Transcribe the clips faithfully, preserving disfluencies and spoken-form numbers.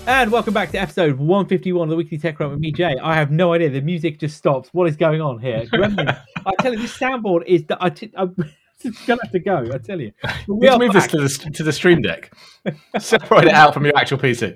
And welcome back to episode one fifty-one of the Weekly Tech Run with me, Jay. I have no idea. The music just stops. What is going on here? Gremlins. I tell you, this soundboard is... The, I t- I'm just going to have to go, I tell you. We Let's move back. this to the, to the Stream Deck. Separate it out from your actual P C.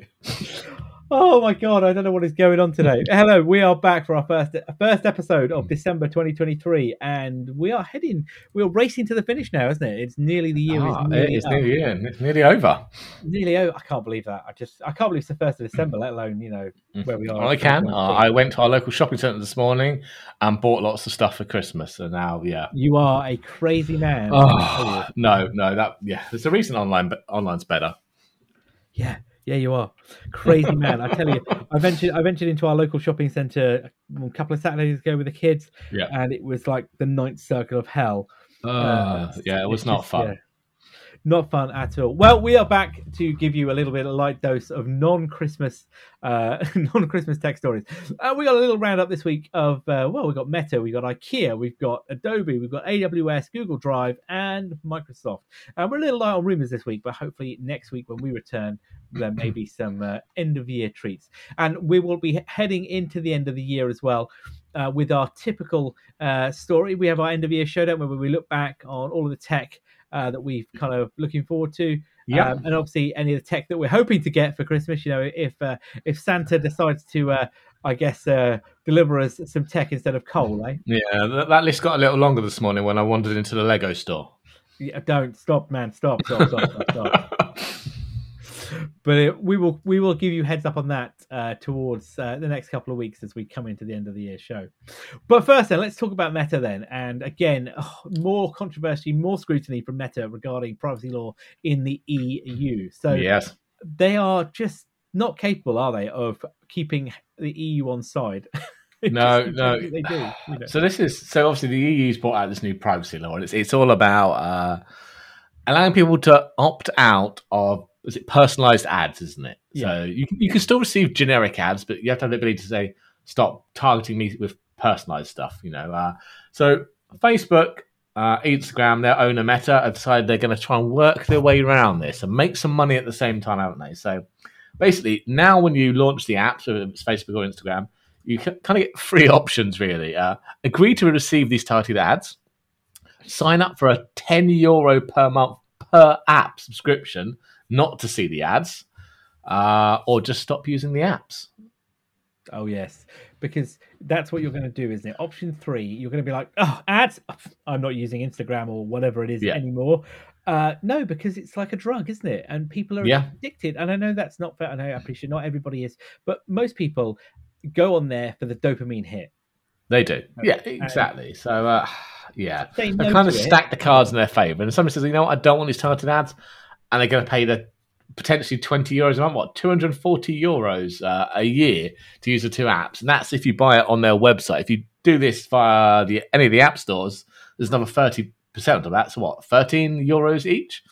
Oh my God, I don't know what is going on today. Hello, we are back for our first first episode of December twenty twenty-three, and we are heading, we're racing to the finish now, isn't it? It's nearly the year. Ah, is nearly it's nearly in. It's nearly over. Nearly over. I can't believe that. I just, I can't believe it's the first of December, let alone, you know, where we are. I can. Uh, I went to our local shopping centre this morning and bought lots of stuff for Christmas, and now, yeah. You are a crazy man. Oh, no, no, that, yeah. There's a reason online, but online's better. Yeah. Yeah, you are. Crazy man. I tell you, I ventured I ventured into our local shopping centre a couple of Saturdays ago with the kids, yeah. and it was like the ninth circle of hell. Uh, uh, yeah, it was not just, fun. Yeah, not fun at all. Well, we are back to give you a little bit of light dose of non-Christmas uh, non-Christmas tech stories. Uh, we got a little roundup this week of, uh, well, we've got Meta, we've got IKEA, we've got Adobe, we've got A W S, Google Drive, and Microsoft. And uh, we're a little light on rumours this week, but hopefully next week when we return, there may be some uh, end-of-year treats. And we will be heading into the end of the year as well uh, with our typical uh, story. We have our end-of-year showdown where we look back on all of the tech uh, that we've kind of looking forward to. Yeah, um, and obviously any of the tech that we're hoping to get for Christmas. You know, if uh, if Santa decides to, uh, I guess, uh, deliver us some tech instead of coal, eh? Yeah, that, that list got a little longer this morning when I wandered into the Lego store. Yeah, don't stop, man! Stop, stop, stop, stop, stop. But it, we will we will give you heads up on that uh, towards uh, the next couple of weeks as we come into the end of the year show. But first, then, let's talk about Meta then. And again, oh, more controversy, more scrutiny from Meta regarding privacy law in the E U. So yes, they are just not capable, are they, of keeping the E U on side? No, no, they do. You know. So this is so obviously the E U's brought out this new privacy law, and it's it's all about uh, allowing people to opt out of. Is it personalized ads, isn't it? Yeah. So you you can still receive generic ads, but you have to have the ability to say, stop targeting me with personalized stuff, you know. Uh, so Facebook, uh, Instagram, their owner Meta, have decided they're going to try and work their way around this and make some money at the same time, haven't they? So basically, now when you launch the app, so it's Facebook or Instagram, you can kind of get three options, really. Uh, agree to receive these targeted ads, sign up for a ten euro per month per app subscription, not to see the ads, uh, or just stop using the apps. Oh, yes, because that's what you're going to do, isn't it? Option three, you're going to be like, oh, ads, I'm not using Instagram or whatever it is yeah. anymore. Uh, no, because it's like a drug, isn't it? And people are yeah. addicted. And I know that's not fair. I know, I appreciate not everybody is, but most people go on there for the dopamine hit. They do. Yeah, exactly. And so, uh, yeah, they no kind of stack the cards in their favour. And somebody says, you know what, I don't want these targeted ads. And they're going to pay the potentially twenty euros a month, what, two hundred forty euros uh, a year to use the two apps. And that's if you buy it on their website. If you do this via the, any of the app stores, there's another thirty percent of that. So what, thirteen euros each?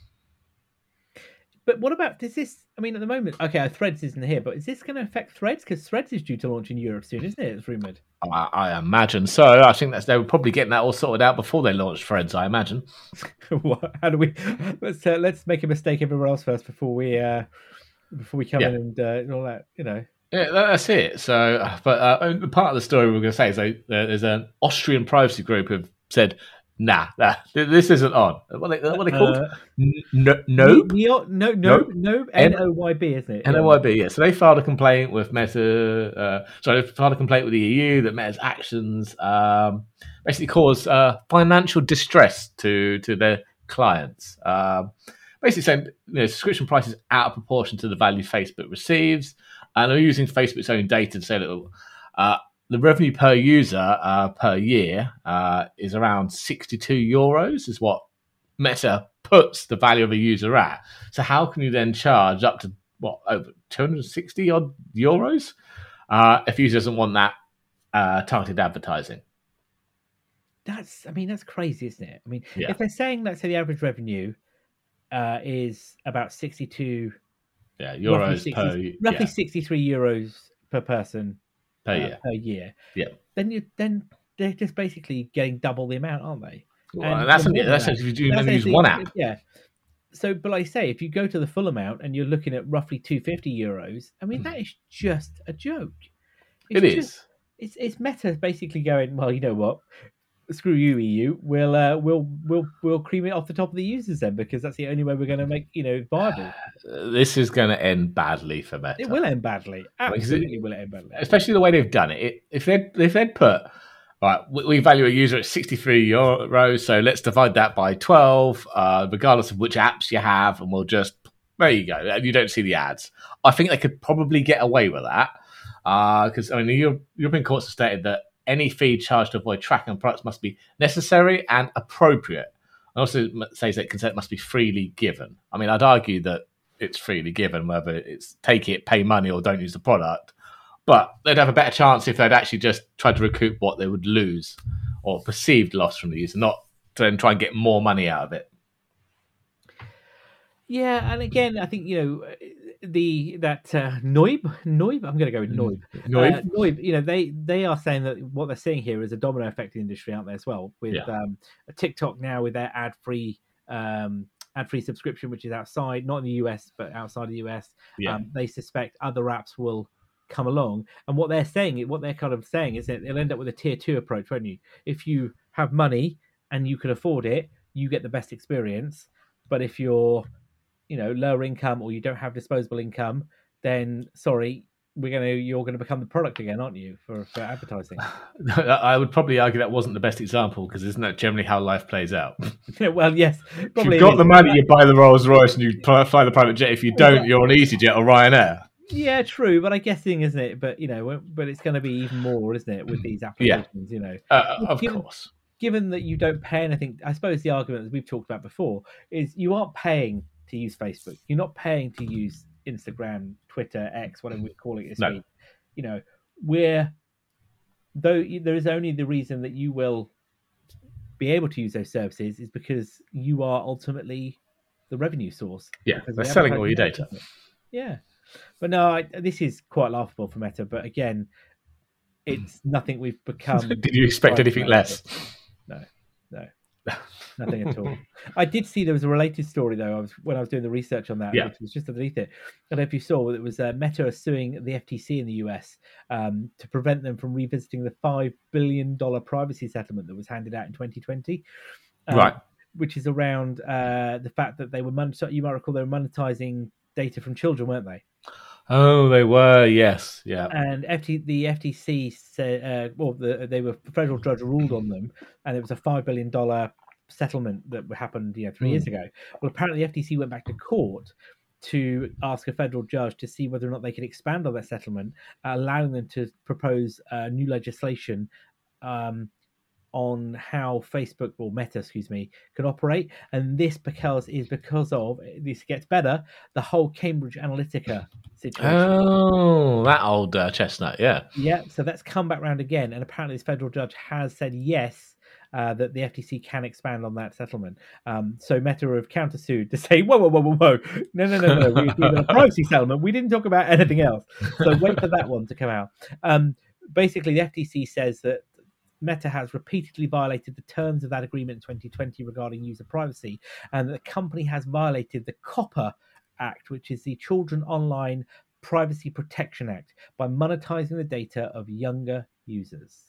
But what about, does this, I mean, at the moment, okay, Threads isn't here, but is this going to affect Threads? Because Threads is due to launch in Europe soon, isn't it? It's rumoured. I, I imagine so. I think that's they were probably getting that all sorted out before they launched Threads, I imagine. What, how do we, let's uh, let's make a mistake everywhere else first before we uh, before we come yeah. in and, uh, and all that, you know. Yeah, that's it. So, but uh, part of the story we're going to say is like, there's an Austrian privacy group who've said, Nah, nah, this isn't on. What are they, what are they called? Uh, no, nope. No, no, no, no. N O Y B, isn't it? N O Y B, yeah. So they filed a complaint with Meta. Uh, sorry, they filed a complaint with the E U that Meta's actions um, basically cause uh, financial distress to to their clients. Um, basically saying, you know, subscription prices out of proportion to the value Facebook receives, and they're using Facebook's own data to say that. Uh, The revenue per user uh, per year uh, is around sixty-two euros, is what Meta puts the value of a user at. So how can you then charge up to, what, over two hundred sixty odd euros uh, if user doesn't want that uh, targeted advertising? That's, I mean, that's crazy, isn't it? I mean, yeah. if they're saying, let's say the average revenue uh, is about sixty-two yeah, euros roughly sixty, per roughly yeah. sixty-three euros per person. Per uh, year. per year, yeah. Then you then they're just basically getting double the amount, aren't they? Well, and that's, yeah, that's that, if you do only use one app. Yeah, so, but like I say, if you go to the full amount and you're looking at roughly two hundred fifty euros, I mean, that is just a joke. It's It just, is. it's it's Meta basically going, well, you know what? Screw you, E U. We'll uh, we'll we'll we'll cream it off the top of the users then, because that's the only way we're going to make, you know, viable. This is going to end badly for Meta. It will end badly. Absolutely, it, will end badly. Especially the way they've done it. it if they if they'd put right, we, we value a user at sixty-three euros, so let's divide that by twelve, uh, regardless of which apps you have, and we'll just there you go. You don't see the ads. I think they could probably get away with that because uh, I mean the European courts have stated that any fee charged to avoid tracking on products must be necessary and appropriate. And also says that consent must be freely given. I mean, I'd argue that it's freely given, whether it's take it, pay money, or don't use the product. But they'd have a better chance if they'd actually just tried to recoup what they would lose or perceived loss from the user, not to then try and get more money out of it. Yeah, and again, I think, you know, the that uh, Noib, Noib, I'm going to go with Noib. Noib. Uh, Noib, you know, they they are saying that what they're seeing here is a domino effect in the industry, aren't they, as well? With Yeah. um, TikTok now with their ad-free um, ad-free subscription, which is outside, not in the U S, but outside the U S. Yeah. Um, they suspect other apps will come along, and what they're saying, what they're kind of saying is that they'll end up with a tier two approach, won't you? If you have money and you can afford it, you get the best experience. But if you're, you know, lower income or you don't have disposable income, then sorry, we're gonna you're gonna become the product again, aren't you, for, for advertising? I would probably argue that wasn't the best example, because isn't that generally how life plays out? Well, yes, if you've got the money, you buy the Rolls Royce and you fly the private jet. If you don't, you're on EasyJet or Ryanair. Yeah, true, but I guess thing, isn't it? But you know, but it's going to be even more, isn't it, with these applications? Yeah. You know, uh, of given, course. Given that you don't pay anything, I suppose the argument that we've talked about before is you aren't paying to use Facebook. You're not paying to use Instagram, Twitter, X, whatever we call it this no. week. You know, we're though there is only the reason that you will be able to use those services is because you are ultimately the revenue source. Yeah, they're selling all your data. Yeah. But no, I, this is quite laughable for Meta. But again, it's nothing we've become. Did you expect anything less? No, no, nothing at all. I did see there was a related story though. I was when I was doing the research on that, yeah. which was just underneath it. I don't know if you saw it was uh, Meta suing the F T C in the U S um, to prevent them from revisiting the five billion dollar privacy settlement that was handed out in twenty twenty. Um, right. Which is around uh, the fact that they were mon- you might recall they were monetizing data from children, weren't they? Oh, they were, yes, yeah. And F T, the F T C said, uh, well, the, they were the federal judge ruled on them, and it was a five billion dollar settlement that happened, you know, three mm. years ago. Well, apparently, the F T C went back to court to ask a federal judge to see whether or not they could expand on that settlement, uh, allowing them to propose uh, new legislation um, on how Facebook or Meta, excuse me, can operate. And this because is because of this gets better the whole Cambridge Analytica situation. Oh, that old uh, chestnut, yeah, yeah. So that's come back round again, and apparently this federal judge has said yes. Uh, that the F T C can expand on that settlement. Um, so Meta have countersued to say, whoa, whoa, whoa, whoa, whoa. No, no, no, no. We, we a privacy settlement. We didn't talk about anything else. So wait for that one to come out. Um, basically, the F T C says that Meta has repeatedly violated the terms of that agreement in twenty twenty regarding user privacy, and the company has violated the COPPA Act, which is the Children Online Privacy Protection Act, by monetizing the data of younger users.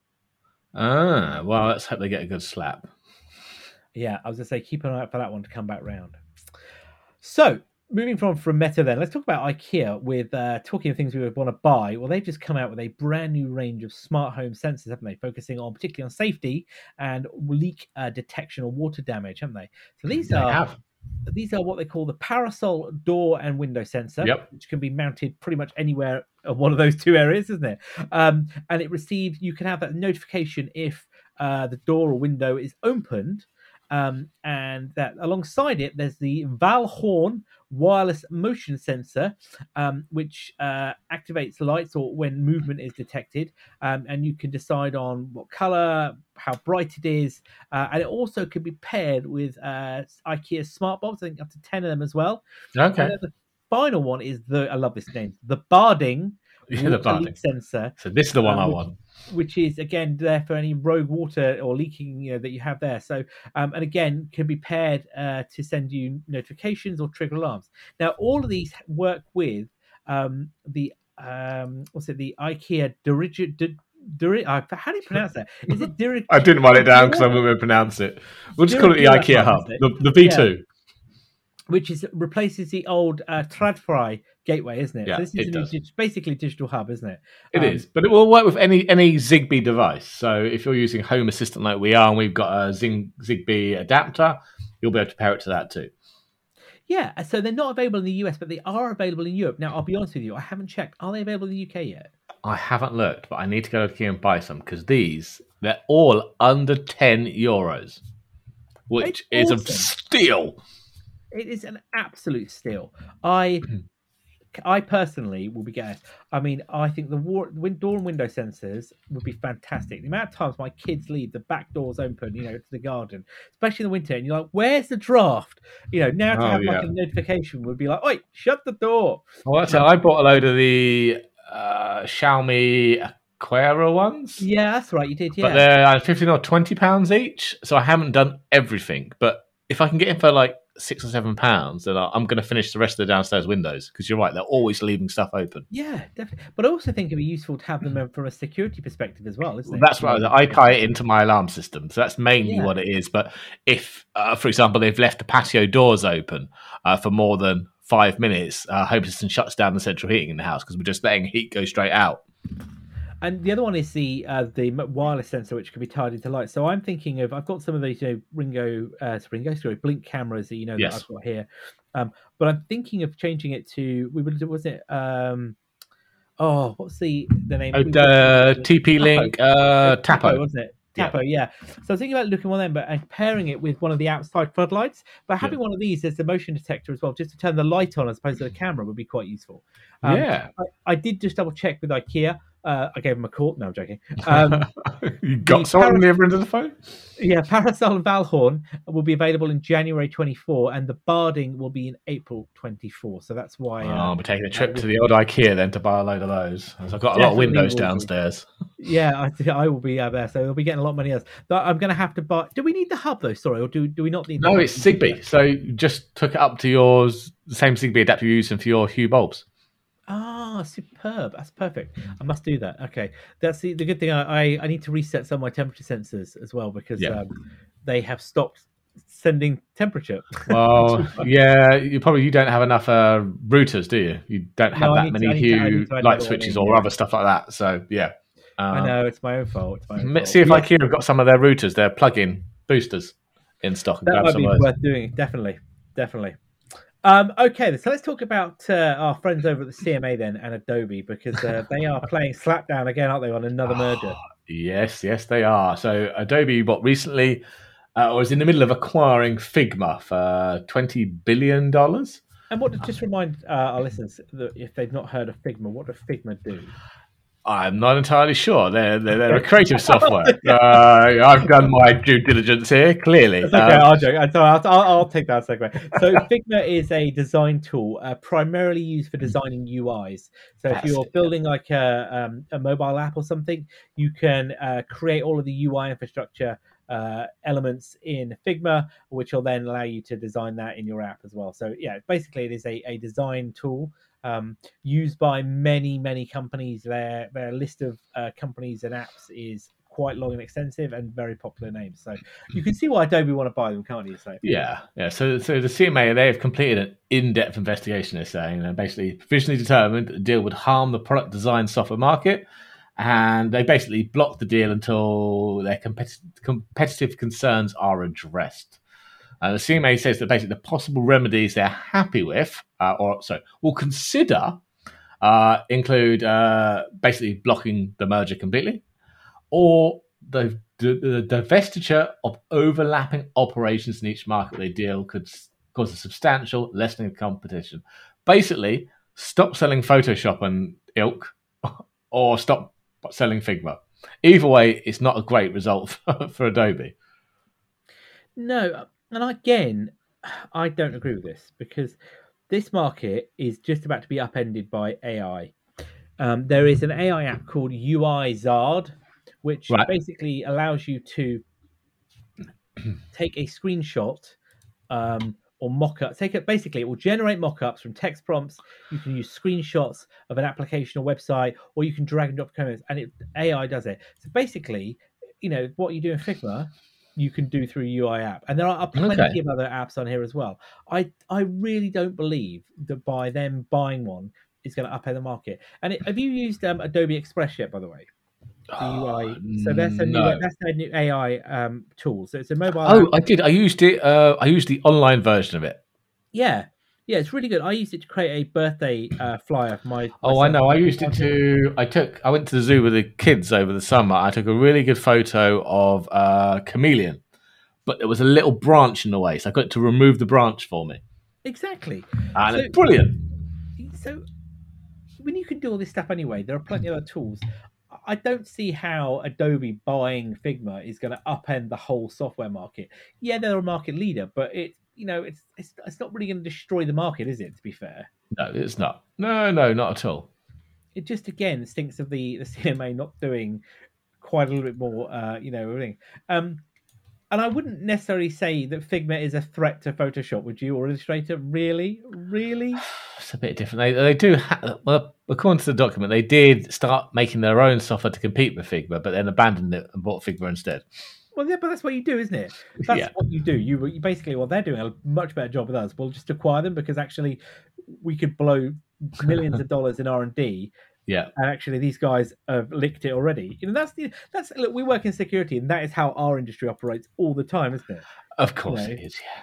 Ah, well, let's hope they get a good slap. Yeah, I was going to say, keep an eye out for that one to come back round. So, moving from, from Meta then, let's talk about IKEA with uh, talking of things we would want to buy. Well, they've just come out with a brand new range of smart home sensors, haven't they? Focusing on particularly on safety and leak uh, detection or water damage, haven't they? So these they are have. These are what they call the parasol door and window sensor, yep. which can be mounted pretty much anywhere of one of those two areas, isn't it? Um, and it receives, you can have that notification if uh, the door or window is opened. Um, and that alongside it, there's the Valhorn wireless motion sensor, um, which uh, activates lights or when movement is detected, um, and you can decide on what color, how bright it is, uh, and it also can be paired with uh, IKEA smart bulbs. I think up to ten of them as well. Okay. And the final one is the I love this name, the Barding Yeah, the water barding. leak sensor. So this is the one um, I which, want. which is again there for any rogue water or leaking, you know, that you have there. So um, and again can be paired uh, to send you notifications or trigger alarms. Now all of these work with um, the um, what's it? The IKEA Dirigi. Di- Diri- uh, how do you pronounce that? Is it Diri- I didn't write it down because Dira- I'm going to pronounce it. We'll just call it the Diradura IKEA hub, Hub, is it? the, the V two. Which is replaces the old uh, Tradfri gateway, isn't it? Yeah, So this is it a new, does. dig- basically digital hub, isn't it? It Um, is, but it will work with any any Zigbee device. So if you're using Home Assistant like we are, and we've got a Zing, Zigbee adapter, you'll be able to pair it to that too. Yeah, so they're not available in the U S, but they are available in Europe. Now, I'll be honest with you, I haven't checked. Are they available in the U K yet? I haven't looked, but I need to go to IKEA and buy some because these, they're all under ten euros, which It's is awesome. a steal. It is an absolute steal. I I personally will be getting. I mean, I think the war, win- door and window sensors would be fantastic. The amount of times my kids leave the back doors open, you know, to the garden, especially in the winter, and you're like, "Where's the draft?" You know, now to Oh, have like yeah. a notification would be like, "Oi, shut the door." Well, that's it. I bought a load of the uh, Xiaomi Aquera ones. Yeah, that's right. You did, yeah. But they're uh, fifteen or twenty pounds each, so I haven't done everything. But if I can get in for like six or seven pounds, then I'm going to finish the rest of the downstairs windows because you're right, they're always leaving stuff open. Yeah, definitely. But I also think it'd be useful to have them from a security perspective as well, isn't it? That's right. I tie it into my alarm system, so that's mainly Yeah. what it is. But if, uh, for example, they've left the patio doors open uh, for more than five minutes, uh, Home Assistant shuts down the central heating in the house because we're just letting heat go straight out. And the other one is the uh, the wireless sensor, which can be tied into lights. So I'm thinking of I've got some of these, you know, Ringo, uh, Ringo, sorry, Blink cameras that you know Yes. that I've got here. Um, but I'm thinking of changing it to we would was it um, oh what's the the name? Oh, We- uh, T P Link, uh, Tapo. wasn't it? Yeah. Tapo, yeah. So I was thinking about looking one of them, but and pairing it with one of the outside floodlights. But having Yeah. one of these as the motion detector as well, just to turn the light on as opposed to the camera, would be quite useful. Um, Yeah. I, I did just double check with IKEA. Uh, I gave them a call. No, I'm joking. Um, You got the someone on Paras- the other end of the phone? yeah, Parasol and Valhorn will be available in January twenty-four, and the Barding will be in April twenty-four. So that's why. Oh, Uh, I'll be taking a trip to the old IKEA then to buy a load of those. I've got a lot of Definitely windows will be. downstairs. yeah, I, think I will be uh, there. So they'll be getting a lot of money else. But I'm going to have to buy. Do we need the hub though? Sorry, or do do we not need? The No, hub? it's Zigbee. So you just took it up to yours, the same Zigbee adapter you're using for your Hue bulbs. Ah, superb. That's perfect. I must do that. Okay, that's the, the good thing. I, I I need to reset some of my temperature sensors as well because Yeah. um, they have stopped sending temperature. Well, yeah, you probably you don't have enough uh, routers, do you? You don't have No, I that need to- many I need to- I Hue need to add light another one switches in, or yeah. other stuff like that. So yeah, I um, know it's my own fault. It's my own let's fault. see if Yeah, IKEA have got some of their routers, their plug-in boosters in stock. And that grab might some be of those. worth doing. Definitely, definitely. Um, okay, so let's talk about uh, our friends over at the C M A then and Adobe because uh, they are playing slapdown again, aren't they, on another merger? Yes, yes, they are. So Adobe, what recently uh, was in the middle of acquiring Figma for twenty billion dollars. And what? Just remind uh, our listeners that if they've not heard of Figma, what does Figma do? I'm not entirely sure. They're they're, they're a creative software. Uh, I've done my due diligence here. Clearly, That's okay, Um, I'll joke. I'll, I'll, I'll I'll take that segue. So Figma is a design tool uh, primarily used for designing U Is. So if That's you're it, building like a, um, a mobile app or something, you can uh, create all of the U I infrastructure uh, elements in Figma, which will then allow you to design that in your app as well. So yeah, basically it is a, a design tool um, used by many, many companies. Their, their list of uh, companies and apps is quite long and extensive and very popular names. So you can see why Adobe want to buy them, can't you? So Yeah, yeah. So, so the C M A they have completed an in-depth investigation. They're saying and basically provisionally determined that the deal would harm the product design software market, and they basically blocked the deal until their competitive competitive concerns are addressed. Uh, the C M A says that basically the possible remedies they're happy with, uh, or sorry, will consider, uh, include uh, basically blocking the merger completely, or the, the, the divestiture of overlapping operations in each market they deal could s- cause a substantial lessening of competition. Basically, stop selling Photoshop and ilk, or stop selling Figma. Either way, it's not a great result for, for Adobe. no, and again, I don't agree with this because this market is just about to be upended by A I. Um, there is an A I app called U I Zard, which Right. basically allows you to take a screenshot um, or mock-up. Take it basically, it will generate mock-ups from text prompts. You can use screenshots of an application or website, or you can drag and drop comments, and it, A I does it. So basically, you know what you do in Figma, you can do through a U I app, and there are plenty Okay. of other apps on here as well. I I really don't believe that by them buying one is going to upend the market. And it, have you used um, Adobe Express yet, by the way? The U I. So that's a new No. that's their new A I um, tool. So it's a mobile. Oh, app. I did. I used it. Uh, I used the online version of it. Yeah, yeah, it's really good. I used it to create a birthday uh, flyer for my. my Oh, I son's know. I birthday used it party. to. I took. I went to the zoo with the kids over the summer. I took a really good photo of a chameleon, but there was a little branch in the way, so I got it to remove the branch for me, Exactly. and So, it's brilliant. so when you can do all this stuff anyway, there are plenty of other tools. I don't see how Adobe buying Figma is going to upend the whole software market. Yeah, they're a market leader, but it, you know, it's it's it's not really going to destroy the market, is it? To be fair, No, it's not. No, no, not at all. it just again stinks of the the C M A not doing quite a little bit more. Uh, you know, everything. Um, and I wouldn't necessarily say that Figma is a threat to Photoshop, would you, or Illustrator? Really, really? It's a bit different. They they do. Ha- well, according to the document, they did start making their own software to compete with Figma, but then abandoned it and bought Figma instead. Well, yeah, but that's what you do, isn't it? That's Yeah. what you do. You, you basically, well, they're doing a much better job with us. We'll just acquire them because actually, we could blow millions of dollars in R and D, Yeah. and actually, these guys have licked it already. You know, that's the that's look. We work in security, and that is how our industry operates all the time, isn't it? Of course You know, it is. Yeah.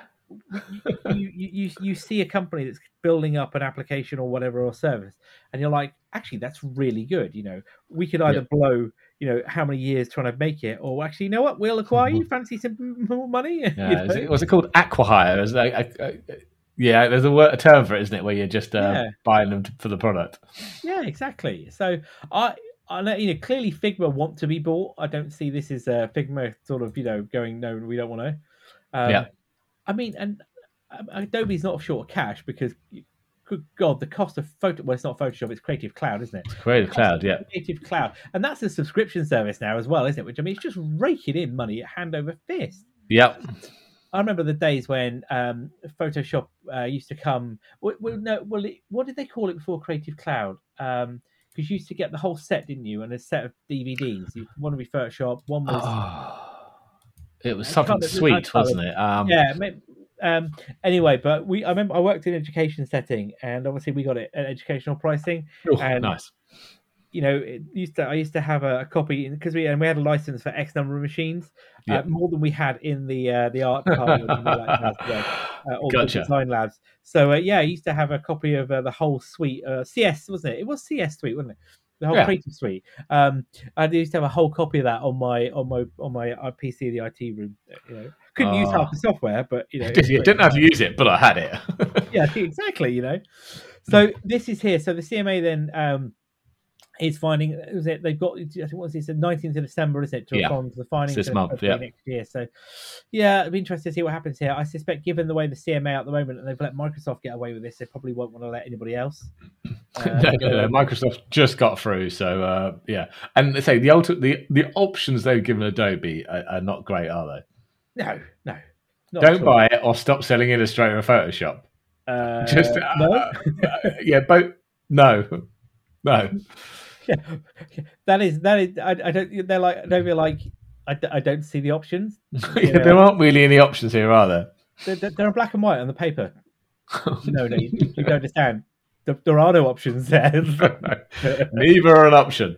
you, you you you see a company that's building up an application or whatever or service, and you're like, actually, that's really good. You know, we could either Yeah. blow, you know, how many years trying to make it, or actually, you know what, we'll acquire you. Fancy some more money? You Yeah, know? is it, was it called acquihire? Is that, I, I, yeah, there's a, word, a term for it, isn't it? Where you're just uh, Yeah. buying them to, for the product. Yeah, exactly. So I, I know, you know, clearly Figma want to be bought. I don't see this as a Figma sort of, you know, going, no, we don't want to. Um, Yeah. I mean, and um, Adobe's not short of cash because, good God, the cost of photo, well, it's not Photoshop, it's Creative Cloud, isn't it? Creative The cost Cloud, of yeah. Creative Cloud. And that's a subscription service now as well, isn't it? Which, I mean, it's just raking in money hand over fist. Yep. I remember the days when um, Photoshop uh, used to come. Well, well, no, well, it, what did they call it before Creative Cloud? Um, because you used to get the whole set, didn't you? And a set of D V Ds. You, one would be Photoshop, one was Oh, it was I something can't- I sweet, can't- wasn't it? Um, yeah. ma- Um, anyway, but we I remember I worked in an education setting, and obviously we got it at educational pricing. oh, and nice. you know, it used to I used to have a, a copy because we and we had a license for X number of machines, Yeah. uh, more than we had in the uh, the art department, and all that jazz, you know, uh, all Gotcha. the design labs. So uh, yeah, I used to have a copy of uh, the whole suite, uh, C S, wasn't it? It was C S suite, wasn't it? The whole Yeah. creative suite. Um, I used to have a whole copy of that on my on my on my uh, P C, the I T room. You know, couldn't use Oh. half the software, but you know, it Did was you great. didn't have to use it, but I had it. Yeah, exactly. You know, so this is here. So the C M A then um, is finding. Was it? They've got. I think what was it? The nineteenth of December, isn't it? To Yeah. respond to the findings This for month, February yeah. next year. So yeah, it'd be interesting to see what happens here. I suspect, given the way the C M A at the moment, and they've let Microsoft get away with this, they probably won't want to let anybody else. Uh, no, no, no. Microsoft just got through, so uh, yeah. And they say the ulti- the the options they've given Adobe are, are not great, are they? no, no, not Don't at all. buy it or stop selling Illustrator and Photoshop. Uh, Just uh, no. uh, yeah, both no, no. Yeah, that is that is. I, I don't. They're like Adobe. Are like I, I don't see the options. Yeah, there aren't really any options here, are there? They're, they're, they're black and white on the paper. No, no, you, you don't understand. There, there are no options there. Neither are an option.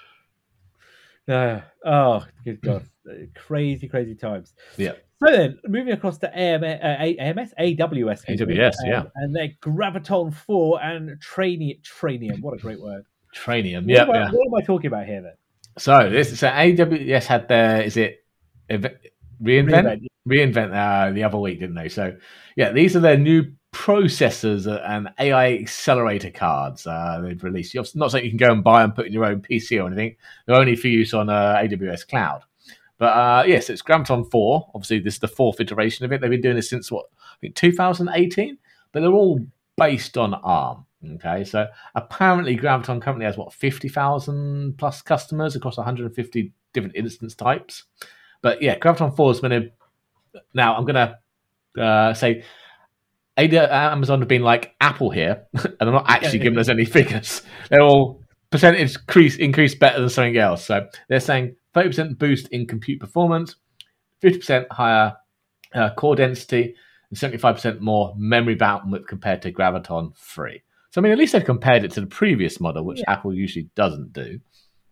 Uh, oh, good God. Crazy, crazy times. Yeah. So then, moving across to A M S, uh, A M S, A W S. excuse me, A W S, um, yeah. And their Graviton four and Traini- Trainium. What a great word. Trainium, What, yeah, am I, yeah. what am I talking about here then? So this so A W S had their is it ev- reinvent Reinvent. reinvent uh, the other week, didn't they? So yeah, these are their new processors and A I accelerator cards uh, they've released. You're not something you can go and buy and put in your own P C or anything. They're only for use on uh, A W S Cloud. But uh, yes, it's Graviton four. Obviously, this is the fourth iteration of it. They've been doing this since what I think two thousand eighteen. But they're all based on ARM. Okay, so apparently Graviton currently has what fifty thousand plus customers across one hundred fifty different instance types. But yeah, Graviton four is going to. Now I'm going to uh, say Amazon have been like Apple here, and they're not actually giving us any figures. They're all percentage increase increase better than something else. So they're saying thirty percent boost in compute performance, fifty percent higher uh, core density, and seventy-five percent more memory bandwidth compared to Graviton three. So I mean, at least they've compared it to the previous model, which yeah. Apple usually doesn't do.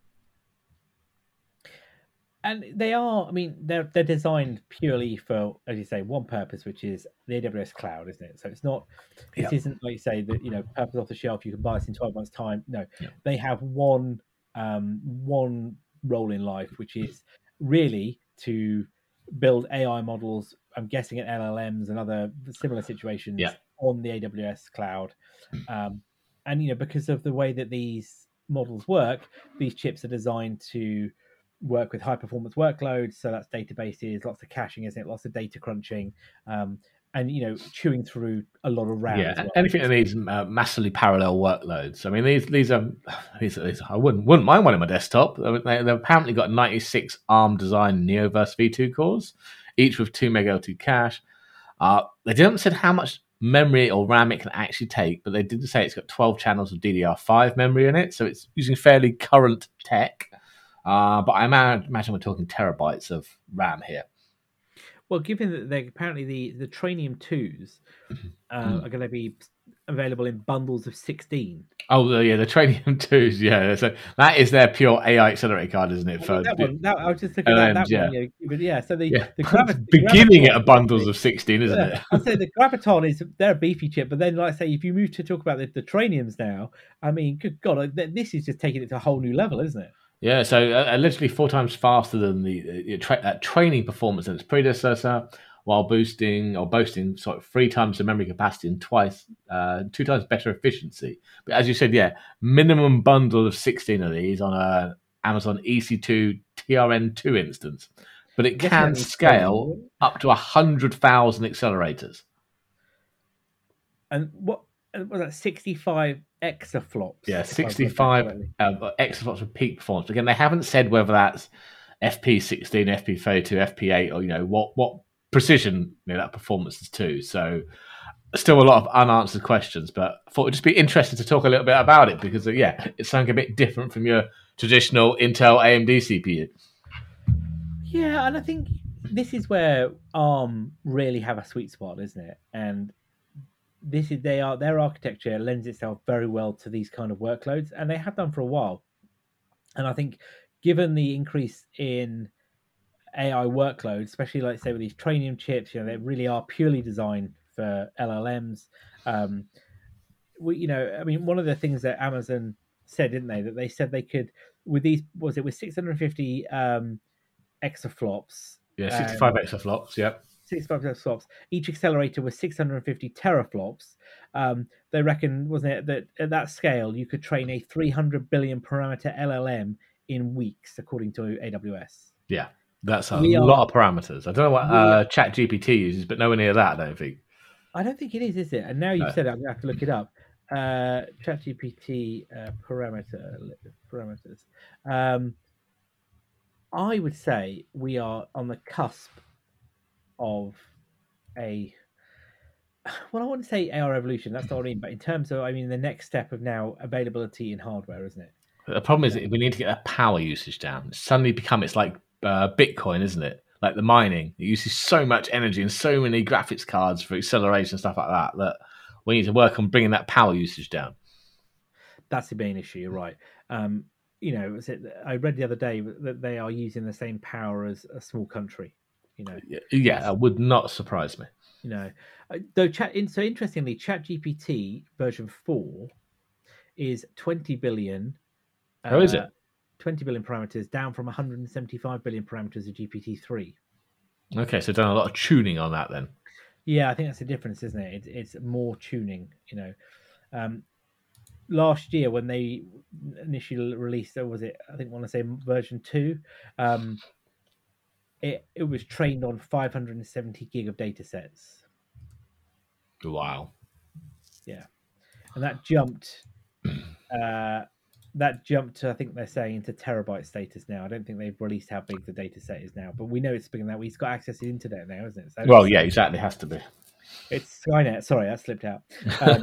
And they are, I mean, they're they're designed purely for, as you say, one purpose, which is the A W S cloud, isn't it? So it's not, this yep. isn't like you say that, you know, purpose off the shelf, you can buy this in twelve months' time. No, yep. they have one um, one role in life, which is really to build A I models, I'm guessing at L L Ms and other similar situations yep. on the A W S cloud. Um, and, you know, because of the way that these models work, these chips are designed to work with high performance workloads, so that's databases, lots of caching, isn't it? Lots of data crunching, um, and you know, chewing through a lot of RAM. Yeah, as well. Anything that needs uh, massively parallel workloads. I mean, these these are these, these I wouldn't wouldn't mind one in my desktop. They, they've apparently got ninety-six ARM designed Neoverse V two cores, each with two mega L two cache. Uh, they didn't say how much memory or RAM it can actually take, but they did say it's got twelve channels of D D R five memory in it, so it's using fairly current tech. Uh, but I imagine we're talking terabytes of RAM here. Well, given that they apparently the, the Trainium twos uh, mm. are going to be available in bundles of sixteen. Oh, yeah, the Trainium twos, yeah. So that is their pure A I accelerator card, isn't it? I, for mean, that one, that, I was just looking at that, that yeah. one. Yeah, but yeah, so the, yeah. the Graviton, beginning the at bundles of sixteen, isn't yeah, it? I'd say the Graviton is they're a beefy chip, but then, like I say, if you move to talk about the, the Trainiums now, I mean, good God, this is just taking it to a whole new level, isn't it? Yeah, so uh, literally four times faster than the uh, tra- uh, training performance than its predecessor, while boosting or boasting sorry, three times the memory capacity and twice, uh, two times better efficiency. But as you said, yeah, minimum bundle of sixteen of these on a Amazon E C two T R N two instance, but it can scale up to a hundred thousand accelerators. And what was that? Sixty-five exaflops. Yeah, sixty-five uh, exaflops of peak performance. Again, they haven't said whether that's F P sixteen, F P thirty-two, F P eight, or you know what what precision you know, that performance is to. So, still a lot of unanswered questions. But I thought it'd just be interesting to talk a little bit about it because uh, yeah, it's something a bit different from your traditional Intel A M D C P U. Yeah, and I think this is where ARM really have a sweet spot, isn't it? And this is they are their architecture lends itself very well to these kind of workloads, and they have done for a while. And I think, given the increase in A I workloads, especially like say with these Trainium chips, you know, they really are purely designed for L L Ms. Um, we, you know, I mean, one of the things that Amazon said, didn't they, that they said they could with these was it with six hundred fifty um, exaflops. Yeah, sixty-five um, exaflops. Yep. sixty-five exaflops. Each accelerator was six hundred fifty teraflops. Um, they reckon, wasn't it, that at that scale you could train a three hundred billion parameter L L M in weeks, according to A W S. Yeah, that's a we lot are, of parameters. I don't know what uh, ChatGPT uses, but nowhere near that, I don't think. I don't think it is, is it? And now you've no. said it, I'm going to have to look it up. Uh, ChatGPT uh, parameter parameters. Um, I would say we are on the cusp of a, well, I wouldn't say A I revolution. That's not what I mean. But in terms of, I mean, the next step of now availability in hardware, isn't it? The problem is that we need to get that power usage down. It's suddenly become, it's like uh, Bitcoin, isn't it? Like the mining. It uses so much energy and so many graphics cards for acceleration and stuff like that, that we need to work on bringing that power usage down. That's the main issue, you're right. Um, you know, I read the other day that they are using the same power as a small country. You know, yeah, that would not surprise me. You know, though. Chat. So interestingly, ChatGPT version four is twenty billion. How uh, is it? twenty billion parameters, down from one hundred seventy-five billion parameters of G P T three. Okay, so done a lot of tuning on that then. Yeah, I think that's the difference, isn't it? It's, it's more tuning. You know, um, last year when they initially released, or was it? I think I want to say version two. Um, It it was trained on five hundred seventy gig of data sets. Wow. Yeah. and that jumped. Uh, that jumped to, I think they're saying, into terabyte status now. I don't think they've released how big the data set is now, but we know it's big enough. He's got access to the internet now, isn't it? So well, yeah, exactly. Has to be. It's Skynet. Sorry, that slipped out. Um,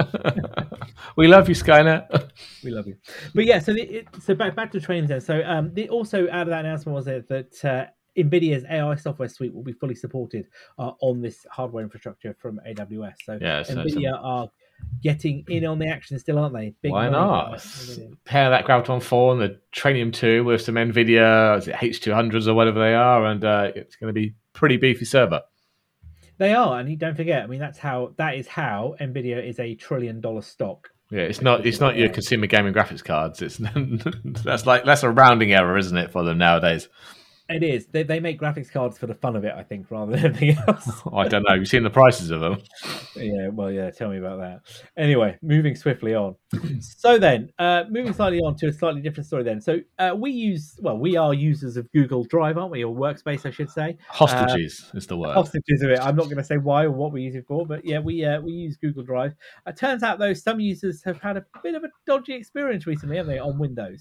we love you, Skynet. We love you. But yeah, so the, it, so back back to trains then. So um, the, also out of that announcement was it that uh, NVIDIA's A I software suite will be fully supported uh, on this hardware infrastructure from A W S. So yeah, so NVIDIA some... are getting in on the action still, aren't they? Big Why not? Pair that Graviton four and the Trainium two with some NVIDIA is it H two hundreds or whatever they are, and uh, it's going to be pretty beefy server. They are, and you don't forget. I mean, that's how that is how NVIDIA is a trillion dollar stock. Yeah, it's not it's not your consumer gaming graphics cards. It's that's like that's a rounding error, isn't it, for them nowadays? It is. They they make graphics cards for the fun of it, I think, rather than anything else. I don't know. You've seen the prices of them. Yeah, well, yeah. Tell me about that. Anyway, moving swiftly on. So then, uh, moving slightly on to a slightly different story. Then, so uh, we use well, we are users of Google Drive, aren't we, or Workspace, I should say. Hostages uh, is the word. Hostages of it. I'm not going to say why or what we use it for, but yeah, we uh, we use Google Drive. It uh, turns out though, some users have had a bit of a dodgy experience recently, haven't they, on Windows?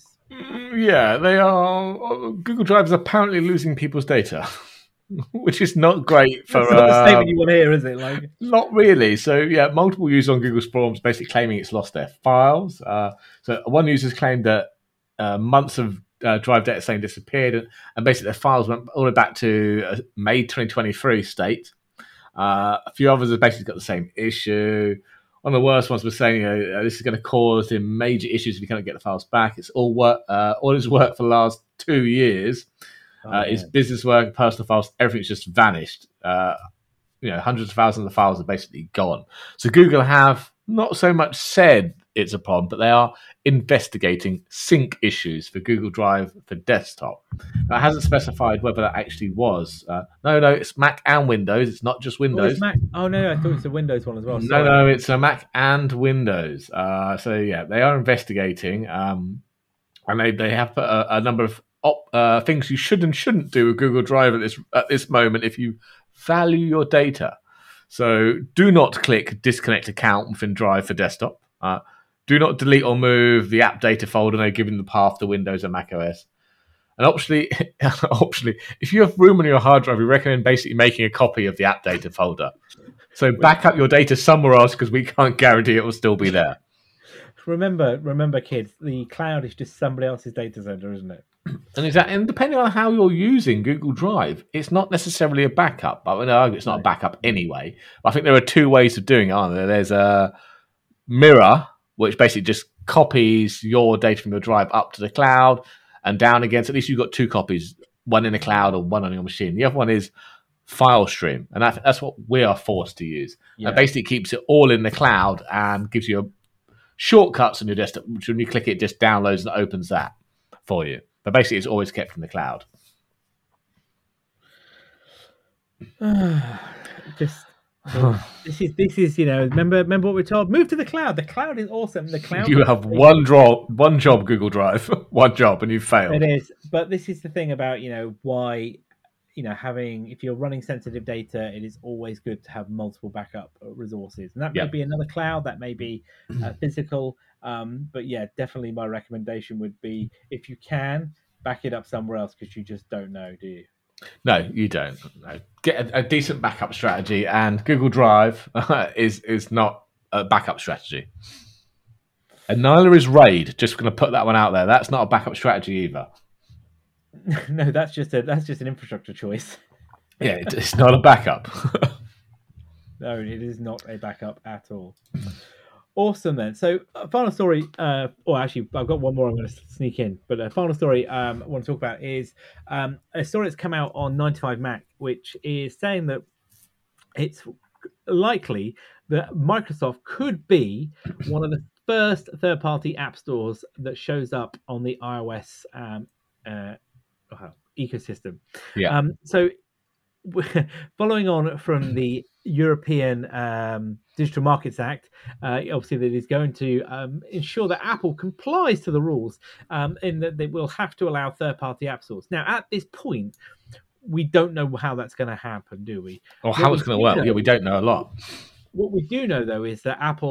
Yeah, they are. Google Drive is apparently losing people's data, which is not great for. That's not the uh, statement you want to hear, is it? Like, not really. So yeah, multiple users on Google's forums basically claiming it's lost their files. Uh, so one user's claimed that uh, months of uh, Drive data saying disappeared, and, and basically their files went all the way back to uh, May twenty twenty-three state. Uh, a few others have basically got the same issue. One of the worst ones was saying uh, this is going to cause him major issues if you can't get the files back. It's all work, uh, all his work for the last two years. Oh, uh, his business work, personal files, everything's just vanished. Uh, you know, hundreds of thousands of files are basically gone. So Google have not so much said it's a problem, but they are investigating sync issues for Google Drive for desktop. Now, it hasn't specified whether that actually was. Uh, no, no, it's Mac and Windows. It's not just Windows. Oh, Mac. Oh no, I thought it was a Windows one as well. Sorry. No, no, it's a Mac and Windows. Uh, so yeah, they are investigating, um, and they, they have put a, a number of op, uh, things you should and shouldn't do with Google Drive at this at this moment if you value your data. So do not click disconnect account within Drive for desktop. Uh, do not delete or move the app data folder, no, given the path to Windows and Mac O S. And optionally, optionally, if you have room on your hard drive, we recommend basically making a copy of the app data folder. So back up your data somewhere else because we can't guarantee it will still be there. Remember, remember, kids, the cloud is just somebody else's data center, isn't it? And exactly, and depending on how you're using Google Drive, it's not necessarily a backup. I mean, no, it's not a backup anyway. I think there are two ways of doing it, aren't there? There's a mirror, which basically just copies your data from your drive up to the cloud and down again. So at least you've got two copies, one in the cloud or one on your machine. The other one is file stream, and that, that's what we are forced to use. Yeah. It basically keeps it all in the cloud and gives you a, shortcuts on your desktop, which when you click it, just downloads and opens that for you. But basically, it's always kept in the cloud. Just this is this is you know remember remember what we're told. Move to the cloud. The cloud is awesome. The cloud. You have one job, one job, Google Drive, one job, and you've failed. It is, but this is the thing about you know why you know having if you're running sensitive data, it is always good to have multiple backup resources, and that may yep. be another cloud, that may be uh, physical. Um, but yeah, definitely my recommendation would be if you can back it up somewhere else because you just don't know, do you? No, you don't. No. Get a, a decent backup strategy, and Google Drive is is not a backup strategy. And neither is RAID. Just going to put that one out there. That's not a backup strategy either. No, that's just a that's just an infrastructure choice. Yeah, it, it's not a backup. No, it is not a backup at all. Awesome then. So uh, final story, uh, or actually I've got one more I'm going to sneak in, but a final story um, I want to talk about is um, a story that's come out on ninety-five Mac, which is saying that it's likely that Microsoft could be one of the first third-party app stores that shows up on the iOS um, uh, ecosystem. Yeah. Um, so following on from the European um, Digital Markets Act, uh, obviously that is going to um, ensure that Apple complies to the rules um, in that they will have to allow third-party app stores. Now, at this point, we don't know how that's going to happen, do we? Or how what it's going to work. Know, yeah, we don't know a lot. What we do know, though, is that Apple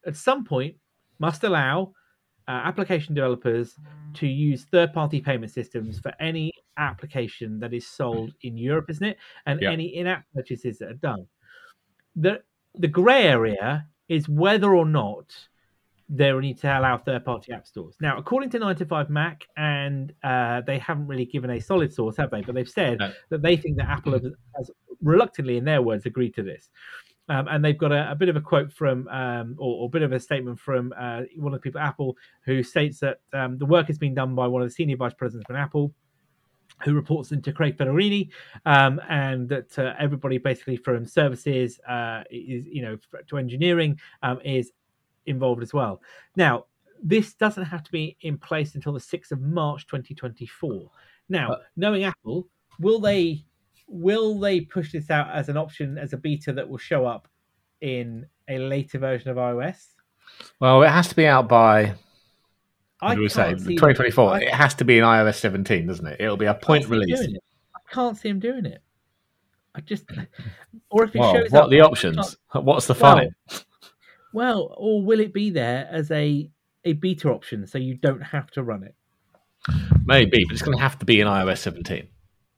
at some point must allow uh, application developers to use third-party payment systems for any application that is sold in Europe, isn't it? And Yeah. any in-app purchases that are done. The the grey area is whether or not they need to allow third-party app stores. Now, according to nine to five Mac, and uh, they haven't really given a solid source, have they? But they've said No. that they think that Apple has, has reluctantly, in their words, agreed to this. Um, and they've got a, a bit of a quote from, um, or, or a bit of a statement from uh, one of the people at Apple, who states that um, the work has been done by one of the senior vice presidents from Apple, who reports into Craig Federini, um, and that uh, everybody basically from services uh, is, you know, to engineering um, is involved as well. Now, this doesn't have to be in place until the sixth of March twenty twenty-four. Now, uh, knowing Apple, will they will they push this out as an option, as a beta that will show up in a later version of iOS? Well, it has to be out by, I what do we say, can't see twenty twenty-four. I- It has to be in iOS seventeen, doesn't it? It'll be a I can't point see him release. doing it. I can't see him doing it. I just, or if it Well, shows what up, are the I options? can't- What's the fun? in? Well, well, or will it be there as a a beta option so you don't have to run it? Maybe, but it's going to have to be in iOS seventeen.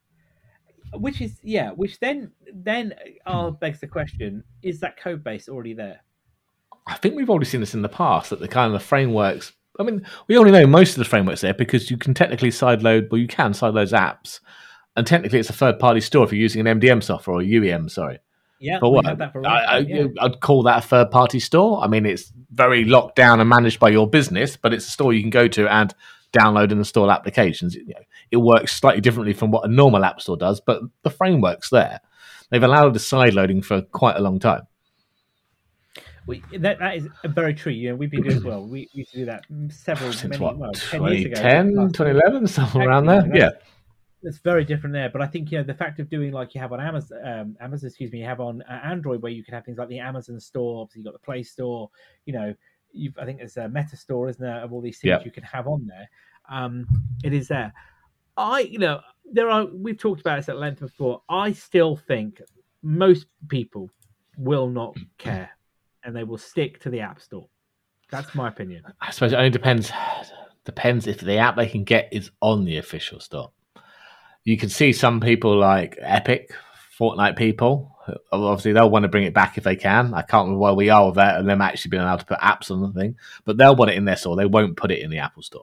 Which is, yeah, which then then uh, begs the question: is that code base already there? I think we've already seen this in the past, that the kind of the frameworks. I mean, we already know most of the frameworks there because you can technically sideload, well, you can sideload apps, and technically it's a third-party store if you're using an M D M software or U E M. Sorry. Yeah, For we what? had that for a I, I, while, yeah. I'd call that a third-party store. I mean, it's very locked down and managed by your business, but it's a store you can go to and download and install applications. You know, it works slightly differently from what a normal app store does, but the framework's there. They've allowed the side loading for quite a long time. We, that that is very true. You know, we've been doing as well. We, we used to do that several Since many what, well, ten years ago. twenty ten, twenty eleven, something around there? Exactly, Yeah. that's- It's very different there, but I think, you know, the fact of doing like you have on Amazon, um, Amazon, excuse me, you have on uh, Android, where you can have things like the Amazon Store. Obviously, you've got the Play Store. You know, you've I think there's a Meta Store, isn't there, of all these things Yeah. you can have on there. Um, it is there. I, you know, there are. We've talked about this at length before. I still think most people will not care, and they will stick to the App Store. That's my opinion. I suppose it only depends. Depends if the app they can get is on the official store. You can see some people like Epic, Fortnite people. Obviously, they'll want to bring it back if they can. I can't remember where we are with that, and them actually being allowed to put apps on the thing. But they'll want it in their store. They won't put it in the Apple Store.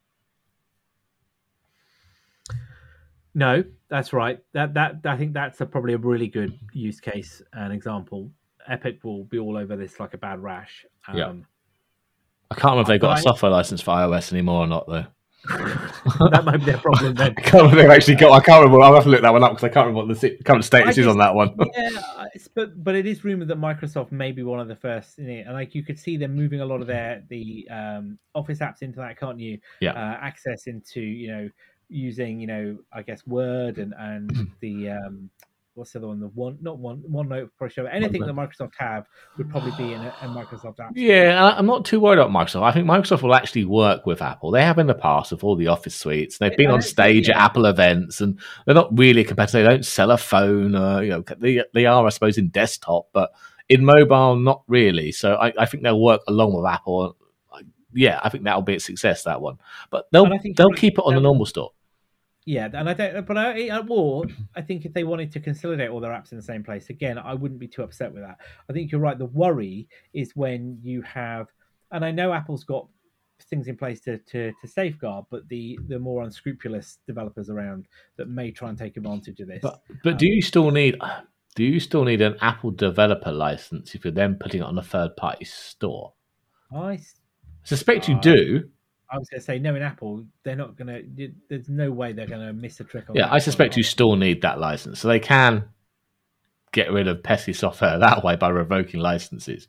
No, that's right. That that I think that's a, probably a really good use case and example. Epic will be all over this like a bad rash. Um, Yeah. I can't remember if they've got I- a software license for iOS anymore or not, though. that might be their problem then. I can't remember if they've actually got. I can't remember. I'll have to look that one up because I can't remember what the si- current status I is on just- that one. Yeah, it's, but but it is rumored that Microsoft may be one of the first in it, and like you could see them moving a lot of their the um, Office apps into that, can't you? Yeah. Uh, access into you know using you know I guess Word and and the um, what's the other one? The one not one OneNote probably show anything that Microsoft have would probably be in a, a Microsoft app. Yeah, and I- I'm not too worried about Microsoft. I think Microsoft will actually work with Apple. They have in the past with all the Office suites. They've been I on don't think- stage at yeah. Apple events, and they're not really a competitor. They don't sell a phone. Or, you know, they they are, I suppose, in desktop, but in mobile, not really. So I, I think they'll work along with Apple. Yeah, I think that'll be a success. That one, but they'll And I think they'll you're right. keep it on the They'll- normal store. Yeah, and I don't, but I, I- or I think if they wanted to consolidate all their apps in the same place, again, I wouldn't be too upset with that. I think you're right. The worry is when you have, and I know Apple's got things in place to to, to safeguard, but the the more unscrupulous developers around that may try and take advantage of this. But but do you still need do you still need an Apple developer license if you're then putting it on a third party store? I, I suspect you Uh, do. I was going to say, no, in Apple, they're not going to. There's no way they're going to miss a trick on Yeah, that I suspect front. you still need that license. So they can get rid of pesky software that way by revoking licenses.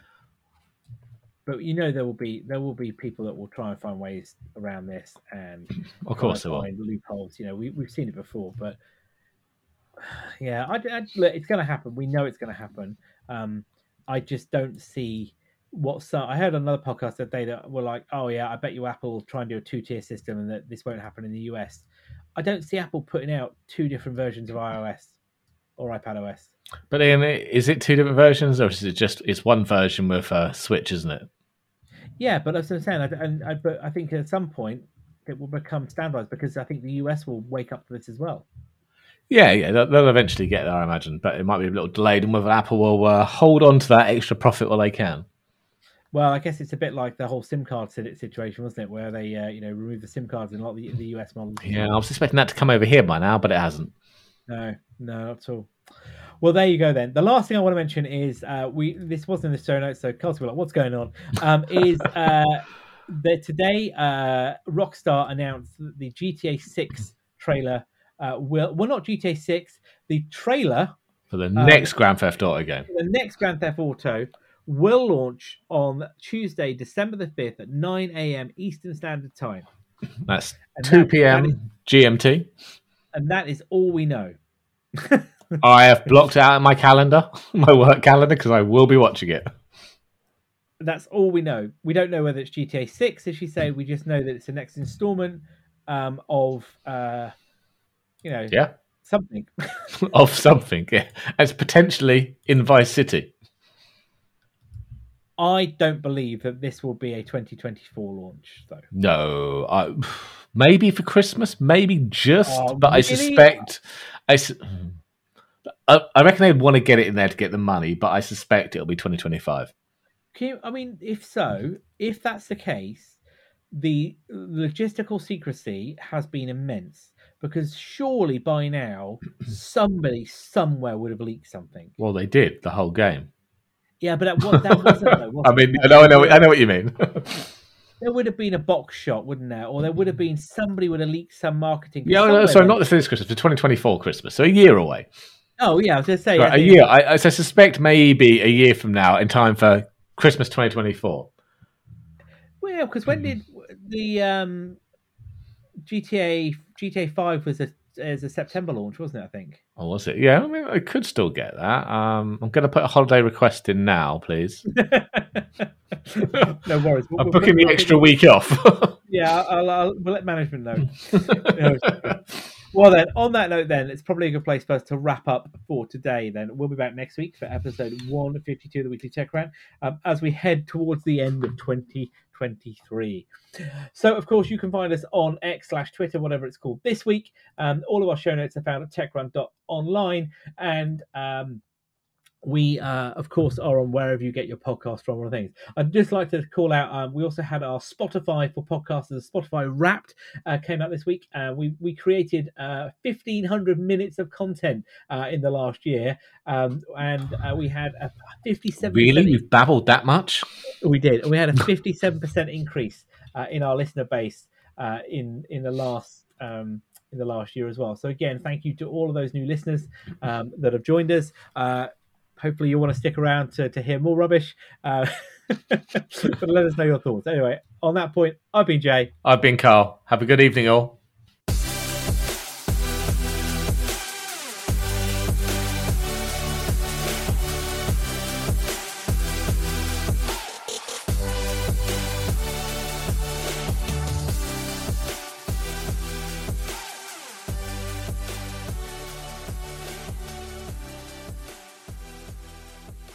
But you know, there will be there will be people that will try and find ways around this and Of course they try will. and find loopholes. You know, we we've seen it before, but yeah, I, I, look, it's going to happen. We know it's going to happen. Um, I just don't see what some. I heard another podcast that day that were like, "Oh yeah, I bet you Apple will try and do a two-tier system, and that this won't happen in the U S." I don't see Apple putting out two different versions of iOS. or iPadOS. But then, is it two different versions, or is it just it's one version with a Switch, isn't it? Yeah, but that's what I'm saying. I, and I, but I think at some point it will become standardized because I think the U S will wake up to this as well. Yeah, yeah, they'll, they'll eventually get there, I imagine, but it might be a little delayed, and whether Apple will uh, hold on to that extra profit while they can. Well, I guess it's a bit like the whole SIM card situation, wasn't it? Where they, uh, you know, remove the SIM cards in a lot of the, the U S models. Yeah, I was expecting that to come over here by now, but it hasn't. No, no, not at all. Well, there you go then. The last thing I want to mention is uh, we. This wasn't in the show notes, so Carl's like, "What's going on?" Um, is uh, that today uh, Rockstar announced that the G T A six trailer uh, will, well, not G T A six, the trailer for the next um, Grand Theft Auto game. The next Grand Theft Auto will launch on Tuesday, December the fifth at nine a.m. Eastern Standard Time. That's and two p.m. G M T. And that is all we know. I have blocked out in my calendar, my work calendar, because I will be watching it. That's all we know. We don't know whether it's G T A six, as you say. We just know that it's the next installment um, of, uh, you know, yeah, something. of something, yeah. It's potentially in Vice City. I don't believe that this will be a twenty twenty-four launch, though. No, I, maybe for Christmas, maybe just, oh, but really? I suspect, I, I reckon they'd want to get it in there to get the money, but I suspect it'll be twenty twenty-five. Can you, I mean, if so, if that's the case, the logistical secrecy has been immense because surely by now somebody somewhere would have leaked something. Well, they did the whole game. Yeah, but that, that wasn't. Though, wasn't I mean, I know, I know, I know what you mean. There would have been a box shot, wouldn't there? Or there would have been somebody would have leaked some marketing. Yeah, no, sorry, not for this Christmas, for twenty twenty-four Christmas, so a year away. Oh yeah, I was going to say right, a year. I, I suspect maybe a year from now, in time for Christmas twenty twenty-four. Well, yeah, because when did the um, G T A G T A five was a as a September launch, wasn't it? I think. Oh, was it? Yeah, I mean, I could still get that. Um, I'm going to put a holiday request in now, please. No worries. I'm we'll, booking we'll, the extra we'll, week off. Yeah, I'll, I'll, we'll let management know. Well, then, on that note, then, it's probably a good place for us to wrap up for today. Then we'll be back next week for episode one fifty-two of the Weekly Tech Rant um, as we head towards the end of twenty twenty-three. So, of course, you can find us on X slash Twitter, whatever it's called this week. Um, all of our show notes are found at techrant dot online, and um, we, uh, of course, are on wherever you get your podcast from. One of the things I'd just like to call out. Um, we also had our Spotify for podcasters, Spotify Wrapped, uh, came out this week. Uh, we we created uh, fifteen hundred minutes of content uh, in the last year, um, and uh, we had a fifty-seven. Really, we've babbled that much? We did. We had a fifty-seven percent increase uh, in our listener base uh, in in the last. Um, in the last year as well. So again, thank you to all of those new listeners um, that have joined us. Uh, hopefully you want to stick around to, to hear more rubbish. Uh, but let us know your thoughts. Anyway, on that point, I've been Jay. I've been Carl. Have a good evening all.